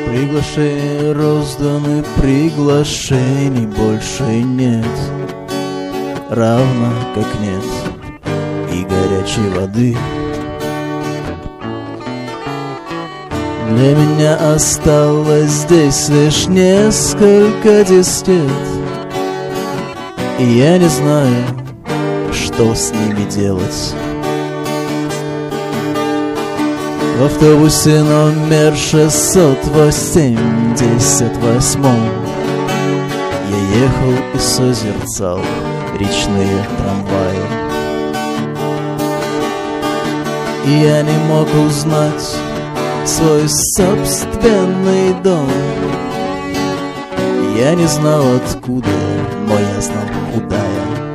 Приглашения розданы, приглашений больше нет, равно как нет и горячей воды. Для меня осталось здесь лишь несколько дискет, и я не знаю, что с ними делать. В автобусе номер 688 я ехал и созерцал речные трамваи. И я не мог узнать свой собственный дом. Я не знал откуда, но я знал куда я.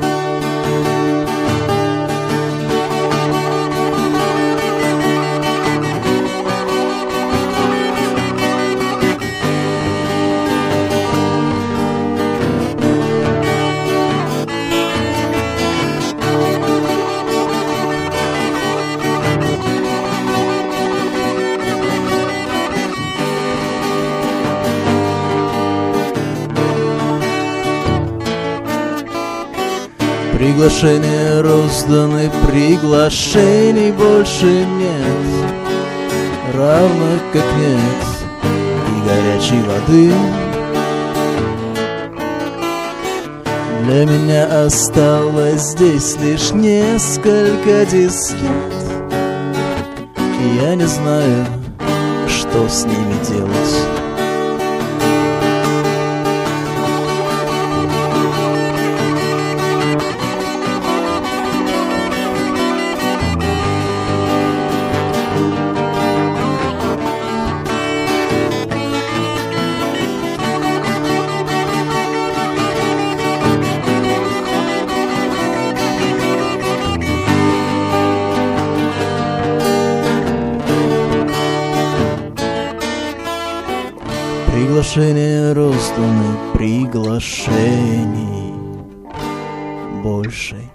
Приглашения розданы, приглашений больше нет, равно как нет и горячей воды. Для меня осталось здесь лишь несколько дискет, и я не знаю, что с ними делать. Приглашения розданы, приглашений больше